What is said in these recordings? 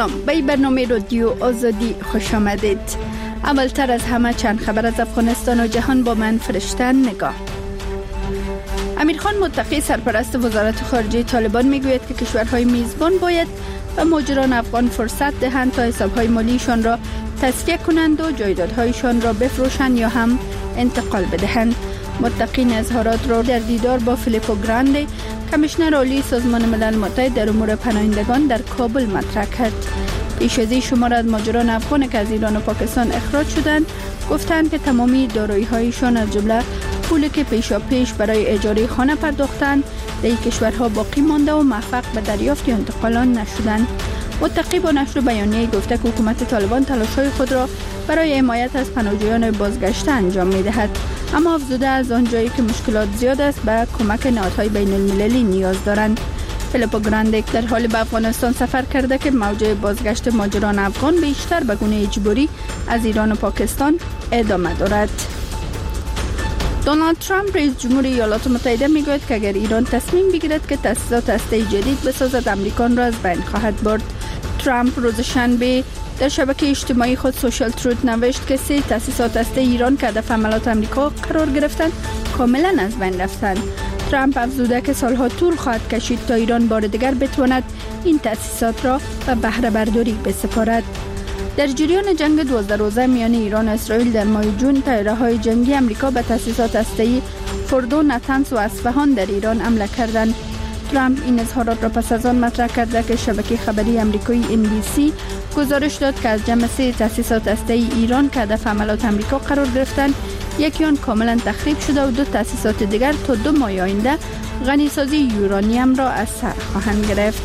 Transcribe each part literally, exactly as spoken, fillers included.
سلام، به این برنامه رادیو آزادی خوش آمدید. اولتر از همه چند خبر از افغانستان و جهان با من فرشته نگاه. امیر خان متقی سرپرست وزارت خارجه طالبان میگوید که کشورهای میزبان باید به مهاجران افغان فرصت دهند تا حسابهای مالیشان را تصفیه کنند و جایدادهایشان را بفروشند یا هم انتقال بدهند. متقی این اظهارات را در دیدار با فیلیپو گراندی، کمیشنر عالی سازمان ملل متحد در امور پناهندگان در کابل مطرح کرد. پیش از این شمار از مهاجران افغان که از ایران و پاکستان اخراج شدند گفتند که تمامی دارایی‌هایشان از جمله پولی که پیشا پیش برای اجاره خانه پرداختند در این کشورها باقی مانده و موفق به دریافت یا انتقال آن نشدند. متقی با نشر بیانیه گفته که حکومت طالبان تلاش‌های خود را برای حمایت از پناهجویان بازگشته انجام می‌دهد، اما افزوده از آنجایی که مشکلات زیاد است به کمک نهادهای بین‌المللی نیاز دارند. فیلیپو گراندی در حال به افغانستان سفر کرده که موجه بازگشت مهاجران افغان بیشتر به گونه اجباری از ایران و پاکستان ادامه دارد. دونالد ترامپ رئیس جمهور ایالات متحده میگوید که اگر ایران تصمیم بگیرد که تأسیسات هسته‌ای جدید بسازد، امریکان را از بین خواهد برد. ترامپ روز شنبه در شبکه اجتماعی خود سوشال تروت نوشت که سه تأسیسات هسته ایران که هدف حملات آمریکا قرار گرفتند کاملا از بین رفتند. ترامپ افزوده که سالها طول خواهد کشید تا ایران بار دیگر بتواند این تأسیسات را به بهره برداری بسپارد. در جریان جنگ دوازده روزه میان ایران و اسرائیل در ماه جون، طیاره‌های جنگی آمریکا به تأسیسات هسته‌ای فوردو، نتنز و اصفهان در ایران حمله کردند. ترامپ این اظهارات را پس از آن مطرح کرده که شبکه خبری آمریکایی ام بی سی گزارش داد که از جمع سه تأسیسات هسته‌ای ایران که هدف حملات آمریکا قرار گرفتند، یکی آن کاملا تخریب شده و دو تأسیسات دیگر تا دو ماه آینده غنیسازی یورانیم را از سر خواهند گرفت.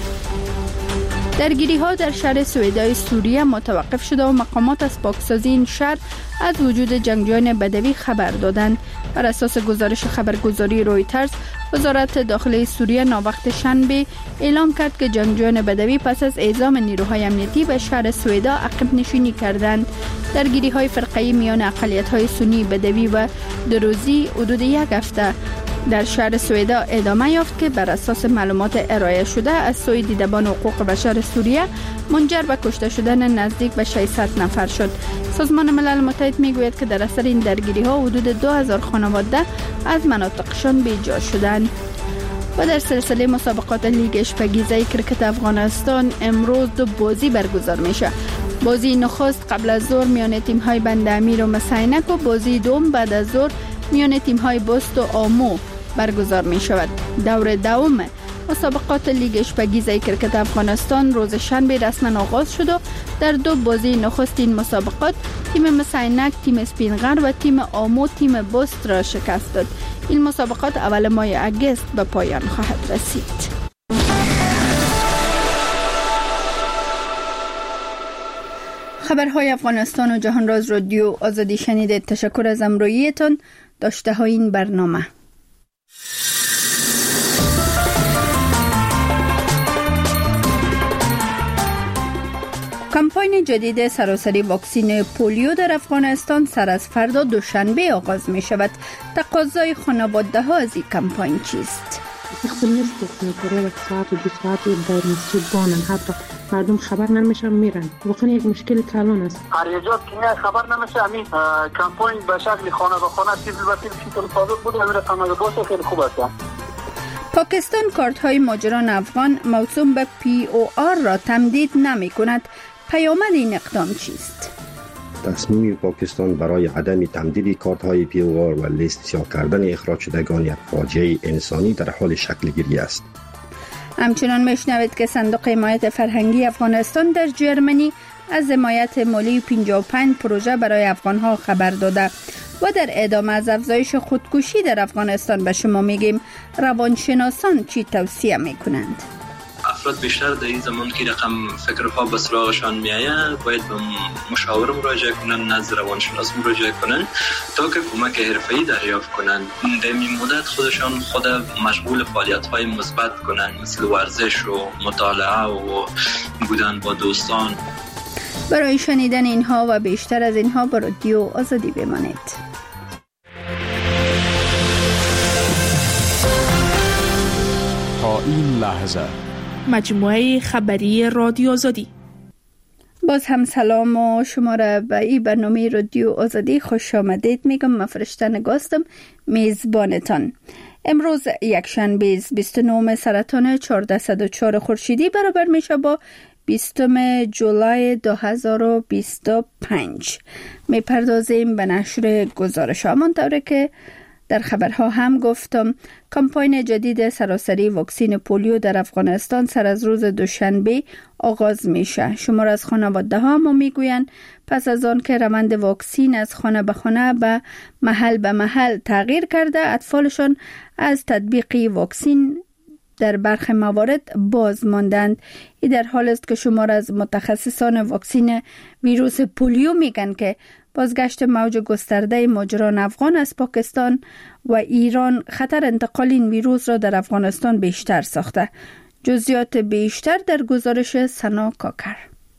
درگیری‌ها در شهر سویدای سوریه متوقف شده و مقامات از پاکسازی این شهر از وجود جنگجویان بدوی خبر دادند. بر اساس گزارش خبرگزاری رویترز، وزارت داخلی سوریه ناوقت شنبه اعلام کرد که جنگجویان بدوی پس از اعزام نیروهای امنیتی به شهر سویدا عقب نشینی کردند. درگیری‌های فرقه‌ای میان اقلیت‌های سنی بدوی و دروزی حدود یک هفته در شهر سویدا ادامه یافت که بر اساس معلومات ارائه شده از سوی دیدبان حقوق بشر سوریه منجر به کشته شدن نزدیک به ششصد نفر شد. سازمان ملل متحد میگوید که در اثر این درگیری‌ها حدود دو هزار خانواده از مناطقشان بیجا شدند. و در سلسله مسابقات لیگ اشپگیزه کرکت افغانستان امروز دو بازی برگزار میشه. بازی نخست قبل از ظهر میان تیم‌های بند امیر و مسینک و بازی دوم بعد از ظهر میان تیم‌های بست و آمو برگزار می شود. دور دوم مسابقات لیگ اشپگیزه کرکت افغانستان روز شنبه رسما آغاز شد و در دو بازی نخست این مسابقات تیم مسینک تیم اسپینغر و تیم آمو تیم بست را شکست داد. این مسابقات اول ماه اگست به پایان خواهد رسید. خبرهای افغانستان و جهان را از رادیو آزادی شنیدید. تشکر از همراهیتان. داشته های این برنامه. کمپاین جدید سراسری واکسین پولیو در افغانستان سر از فردا دوشنبه آغاز می شود. تقاضای خانواده ها از این کمپاین چیست؟ اختلاف میکنه و ساعت و دو ساعت در مسجدانن، حتی مردم خبر نمیشن میرن. واقعا یک مشکل کلان است. هریجات که خبر نمیشه همین کمپاین به شکل خانه به خانه تیبل و تیبل چیزی طابق بود همین رسانه باشه خیلی خوب است. پاکستان کارت های مهاجران افغان موسوم به پی او آر را تمدید نمی کند. پیامد این اقدام چیست؟ تصمیم پاکستان برای عدم تمدید کارت‌های پی او آر و لیست سیاه کردن اخراج شدگان یک فاجعه انسانی در حال شکل گیری است. همچنان میشنوید که صندوق حمایت فرهنگی افغانستان در جرمنی از حمایت مالی پنجاه و پنج پروژه برای افغان‌ها خبر داده و در ادامه از افزایش خودکشی در افغانستان به شما میگیم روانشناسان چی توصیه میکنند. افراد بیشتر در این زمان که رقم فکرها به سراغشان میآید باید به مشاور مراجعه کنند، نزد روانشناس مراجعه کنند تا که کمک حرفه‌ای دریافت کنند. در این مدت خودشان خود مشغول فعالیت‌های مثبت کنند، مثل ورزش و مطالعه و بودن با دوستان. برای شنیدن اینها و بیشتر از اینها با رادیو آزادی بمانید. تا این لحظه مجموعه خبری رادیو آزادی. باز هم سلام و شما را به این برنامه رادیو آزادی خوش آمدید میگم. من فرشته نگاستم، میزبانتان. امروز یکشنبه بیست و نهم سرطان چهارصد و چهار خورشیدی برابر میشه با بیستم جولای دو هزار و بیست و پنج. میپردازیم به نشر گزارش ها. همانطوره که در خبرها هم گفتم، کمپاین جدید سراسری واکسن پولیو در افغانستان سر از روز دوشنبه آغاز میشه. شمار از خانواده ها ما میگویند پس از آن که روند واکسن از خانه به خانه به محل به محل تغییر کرده، اطفالشان از تطبیق واکسن در برخی موارد باز ماندند. این در حال است که شمار از متخصصان واکسن ویروس پولیو میگن که بازگشت موج گسترده مهاجران افغان از پاکستان و ایران خطر انتقال این ویروس را در افغانستان بیشتر ساخته. جزئیات بیشتر در گزارش سنا کاکر.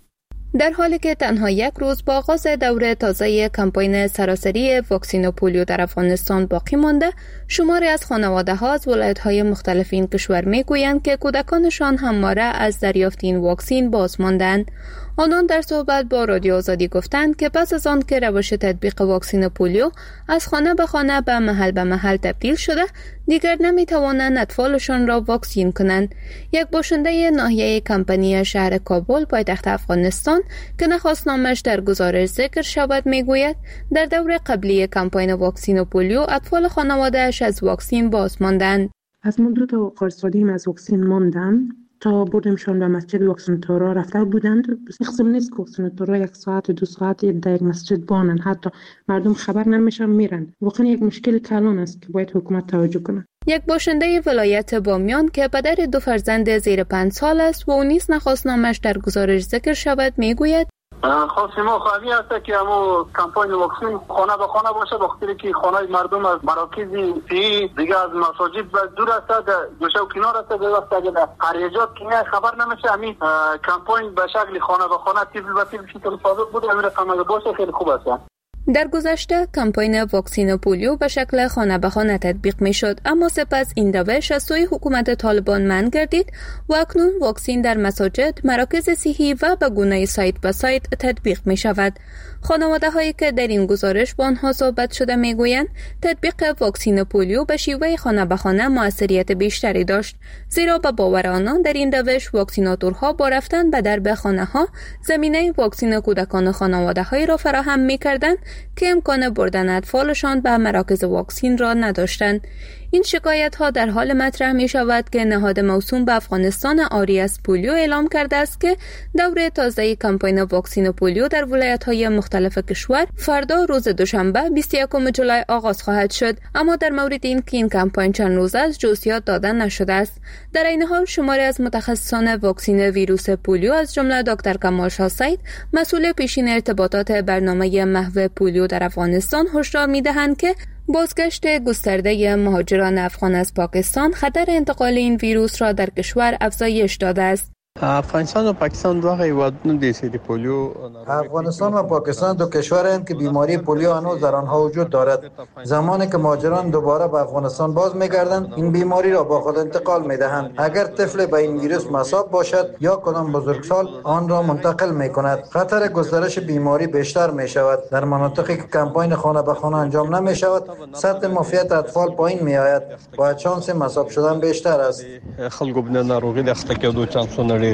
در حالی که تنها یک روز با آغاز دوره تازه کمپاین سراسری واکسن پولیو در افغانستان باقی مانده، شماری از خانواده ها از ولایت‌های مختلف این کشور میگویند که کودکانشان همواره از دریافت این واکسن باز ماندند. آنان در صحبت با رادیو آزادی گفتند که پس از آن که روش تطبیق واکسن پولیو از خانه به خانه به محل به محل تبدیل شده، دیگر نمی توانند اطفالشان را واکسین کنند. یک باشنده ناحیه کمپانی شهر کابل پایتخت افغانستان که نخواست نامش در گزارش ذکر شود میگوید در دور قبلی کمپاین واکسن پولیو اطفال خانواده‌اش از واکسن باز ماندند. از مدت قرصادیم از واکسن ماندن تا بردیمشان به مسجد واکسن تورا رفته بودند. قسم نیست که واکسن تورا یک ساعت دو ساعت در یک مسجد بانن، حتی مردم خبر نمیشن میرن. واقعا یک مشکل کلان است که باید حکومت توجه کنه. یک باشنده ولایت بامیان که پدر دو فرزند زیر پنج سال است و او نیز نخواست نامش در گزارش ذکر شود میگوید خاصی ما خواهی هست که همو کمپاین واکسن خانه به خانه باشه، وقتی که خانه مردم از مراکز صحی دیگه از مساجد دور است، گوشه و کنار است، به وقت اگر قریجات که خبر نمیشه همین کمپاین به شکل خانه به خانه تیبل به تیبل که تلفاظت بود همین رقم باشه خیلی خوب است. در گذشته کمپاین واکسن پولیو به شکل خانه به خانه تطبیق می شد، اما سپس این روش از سوی حکومت طالبان منع گردید و اکنون واکسن در مساجد، مراکز صحی و به گونه سایت به سایت تطبیق می شود. خانواده هایی که در این گزارش با آنها صحبت شده می گویند تطبیق واکسن پولیو به شیوه خانه به خانه موثریت بیشتری داشت، زیرا به باور آنان در این روش واکسیناتورها با رفتن به درب خانه ها زمینه واکسن کودکان خانواده هایی را فراهم می کردند که امکان بردن اطفالشان به مراکز واکسن را نداشتند. این شکایت ها در حال مطرح می شود که نهاد موسوم به افغانستان آری از پولیو اعلام کرده است که دوره تازه کمپاین واکسن پولیو در ولایت های مختلف کشور فردا روز دوشنبه بیست و یکم جولای آغاز خواهد شد، اما در مورد این که این کمپاین چند روزه است جزئیات داده نشده است. در این حال شماری از متخصصان واکسن ویروس پولیو از جمله دکتر کمال شاه سید، مسئول پیشین ارتباطات برنامه محو پولیو در افغانستان، هشدار می‌دهند که بازگشت گسترده مهاجران افغان از پاکستان خطر انتقال این ویروس را در کشور افزایش داده است. افغانستان و پاکستان دو هیوادونه دي چې پولیو افغانستان و پاکستان دو کشورند که بیماری پولیو هنوز در آنها وجود دارد. زمانی که مهاجران دوباره به افغانستان باز میگردند این بیماری را با خود انتقال میدهند. اگر طفل به این ویروس مصاب باشد یا کدام بزرگسال آن را منتقل میکند. خطر گسترش بیماری بیشتر میشود. در مناطقی که کمپاین خانه به خانه انجام نمیشود سطح معافیت اطفال پایین میآید و شانس مصاب شدن بیشتر است. خلکو بنا ناروغی دسته کېدو چانسونه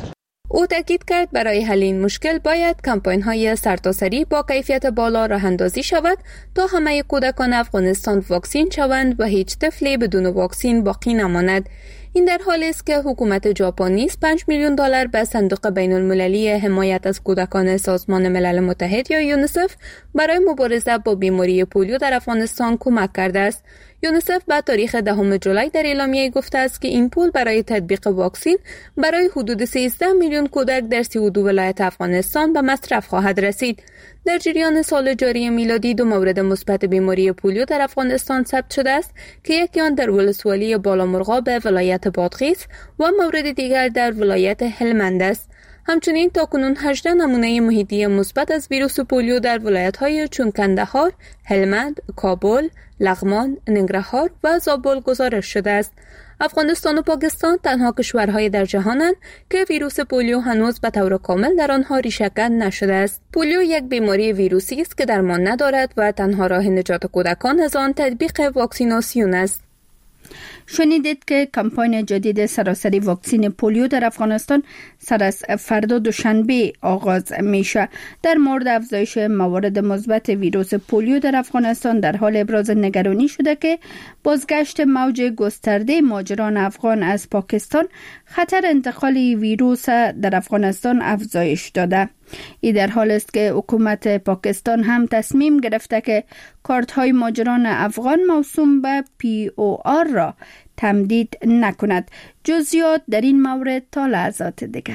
او تاکید کرد برای حل این مشکل باید کمپاین های سرتاسری با کیفیت بالا راه اندازی شود تا همه کودکان افغانستان واکسین شوند و هیچ طفلی بدون واکسین باقی نماند. این در حالی است که حکومت ژاپن نیز پنج میلیون دلار به صندوق بین المللی حمایت از کودکان سازمان ملل متحد یا یونیسف برای مبارزه با بیماری پولیو در افغانستان کمک کرده است. یونیسف به تاریخ دهم جولای در اعلامیه گفته است که این پول برای تطبیق واکسن برای حدود سیزده میلیون کودک در سی و دو ولایت افغانستان به مصرف خواهد رسید. در جریان سال جاری میلادی دو مورد مثبت بیماری پولیو در افغانستان ثبت شده است که یکی آن در ولسوالی بالامرغاب ولایت بادغیس و مورد دیگر در ولایت هلمند است. همچنین تاکنون هجده نمونه محیطی مثبت از ویروس پولیو در ولایت‌های چون کندهار، هلمند، کابل، لغمان، ننگرهار و زابل گزارش شده است. افغانستان و پاکستان تنها کشورهای در جهانند که ویروس پولیو هنوز به طور کامل در آنها ریشه‌کن نشده است. پولیو یک بیماری ویروسی است که درمان ندارد و تنها راه نجات کودکان از آن تطبیق واکسیناسیون است. شنیدید که کمپاین جدید سراسری واکسین پولیو در افغانستان سر از فردا دوشنبه آغاز میشه. در مورد افزایش موارد مثبت ویروس پولیو در افغانستان در حال ابراز نگرانی شده که بازگشت موج گسترده مهاجران افغان از پاکستان خطر انتقال ویروس در افغانستان افزایش داده. این در حال است که حکومت پاکستان هم تصمیم گرفته که کارت های مهاجران افغان موسوم به پی او آر را تمدید نکند. جزئیات در این مورد تا لحظات دیگر.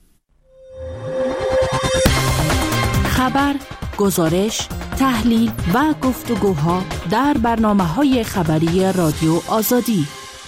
خبر، گزارش، تحلیل و گفتگوها در برنامه‌های خبری رادیو آزادی.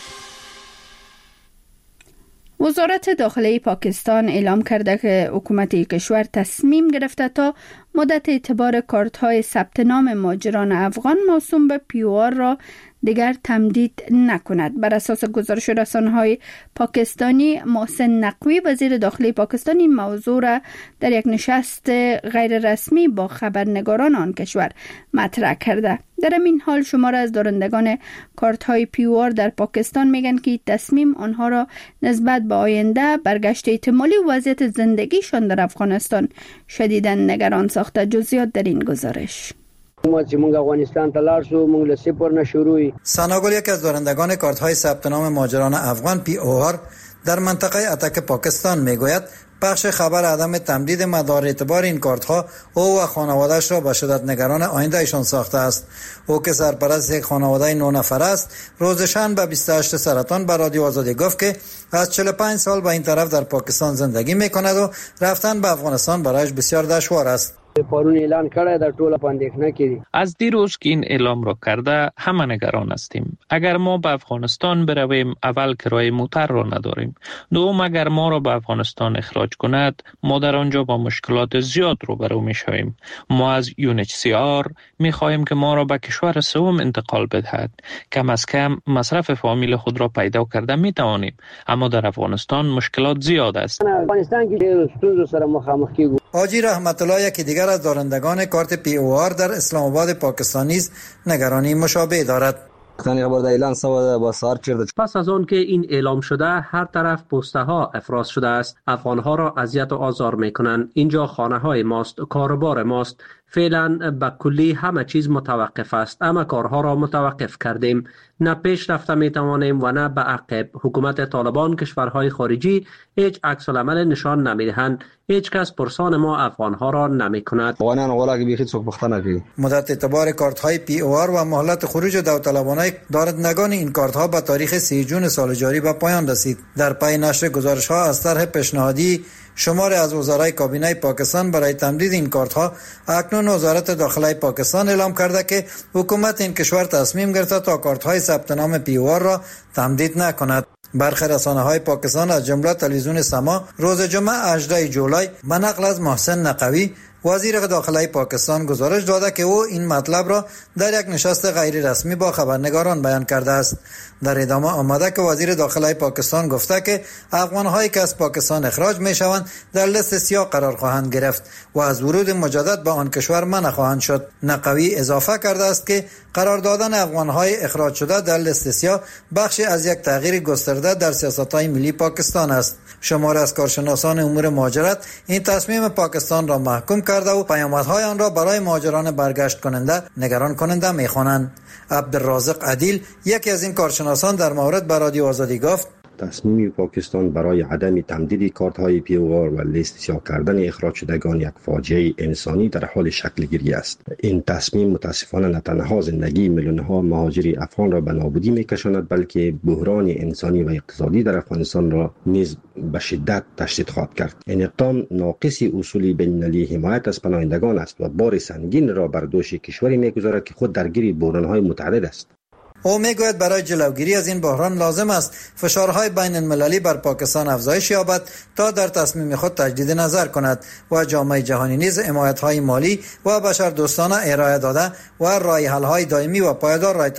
وزارت داخلی پاکستان اعلام کرده که حکومت کشور تصمیم گرفته تا مدت اعتبار کارت‌های ثبت نام مهاجران افغان موسوم به پی او آر را دیگر تمدید نکند. بر اساس گزارش رسانه‌های پاکستانی، محسن نقوی وزیر داخلی پاکستان این موضوع را در یک نشست غیر رسمی با خبرنگاران آن کشور مطرح کرده. در این حال شمار از دارندگان کارت های پی او آر در پاکستان میگن که تصمیم آنها را نسبت به آینده برگشت احتمالی وضعیت زندگیشان در افغانستان شدیداً نگران ساخته. جزئیات در این گزارش. ما چې موږ افغانستان ته لاړ شو، موږ له صفر نه شروعی. ثناگل یک از دارندگان کارت های ثبت نام مهاجران افغان پی او آر در منطقه اتک پاکستان میگوید پخش خبر عدم تمدید مدار اعتبار این کارت ها او و خانواده‌اش را به شدت نگران آینده ایشان ساخته است. او که سرپرست یک خانواده نه نفر است، روز شنبه بیست و هشت سرطان به رادیو آزادی گفت که از چهل و پنج سال به این طرف در پاکستان زندگی میکند و رفتن به افغانستان برایش بسیار دشوار است. پرون اعلان کړی در ټوله پاندېښنه کې. از دیروز که این اعلام را کرده همه نگران هستیم. اگر ما به افغانستان برویم، اول کرایه موتر را نداریم. دوم اگر ما را به افغانستان اخراج کند، ما در آنجا با مشکلات زیاد روبرو میشویم. ما از یو ان اچ سی آر میخواهیم که ما را به کشور سوم انتقال بدهد. کم از کم مصرف فامیل خود را پیدا کرده میتوانیم، اما در افغانستان مشکلات زیاد است. افغانستان کې ستونزو سره مخامخ کیږو. حاجی رحمت الله یکی دیگر از دارندگان کارت پی او آر در اسلام آباد پاکستان نیز نگرانی مشابه دارد. پس از آن که این اعلام شده، هر طرف پسته ها افراز شده است. افغان ها را اذیت و آزار میکنند. اینجا خانه های ماست، کاروبار ماست. فعلا به کلی همه چیز متوقف است، اما کارها را متوقف کردیم. نه پیش رفته می توانیم و نه به عقب. حکومت طالبان کشورهای خارجی هیچ عکس العمل نشان نمی دهند. هیچ کس پرسان ما افغان ها را نمی کند. مدت اعتبار کارت های پی او آر و مهلت خروج داوطلبانه دارندگان این کارت ها به تاریخ سی جون سال جاری به پایان رسید. در پی نشر گزارش ها از طرح پیشنهادی شمار از وزرای کابینه پاکستان برای تمدید این کارت ها، اکنون وزارت داخلی پاکستان اعلام کرده که حکومت این کشور تصمیم گرفته تا کارت های ثبت نام پی او آر را تمدید نکند. برخی رسانه های پاکستان از جمله تلویزیون سما روز جمعه هجدهم جولای به نقل از محسن نقوی وزیر داخلی پاکستان گزارش داده که او این مطلب را در یک نشست غیر رسمی با خبرنگاران بیان کرده است. در ادامه آمده که وزیر داخلی پاکستان گفته که افغان‌هایی که از پاکستان اخراج می‌شوند در لیست سیاه قرار خواهند گرفت و از ورود مجدد به آن کشور منع خواهند شد. نقوی اضافه کرده است که قرار دادن افغان‌های اخراج شده در لیست سیاه بخشی از یک تغییر گسترده در سیاست‌های ملی پاکستان است. شمار از کارشناسان امور مهاجرت این تصمیم پاکستان را محکوم کرده و پیامدهای آن را برای مهاجران برگشت کننده نگران کننده می‌خوانند. عبدالرازق عدیل یکی از این کارشناسان در مورد به رادیو آزادی گفت تصمیم پاکستان برای عدم تمدید کارت های پی او آر و لیست سیاه کردن اخراج شدگان یک فاجعه انسانی در حال شکل گیری است. این تصمیم متاسفانه نه تنها زندگی میلیون ها مهاجر افغان را به نابودی میکشاند، بلکه بحران انسانی و اقتصادی در افغانستان را نیز به شدت تشدید خواهد کرد. این اقدام ناقص اصول بین‌المللی حمایت از پناهندگان است و بار سنگین را بر دوش کشوری میگذارد که خود درگیر بحران های متعدد است. او میگوید برای جلوگیری از این بحران لازم است فشارهای بین المللی بر پاکستان افزایش یابد تا در تصمیم خود تجدید نظر کند و جامعه جهانی نیز حمایت‌های مالی و بشردوستانه ارائه داده و راه حل‌های دائمی و پایدار را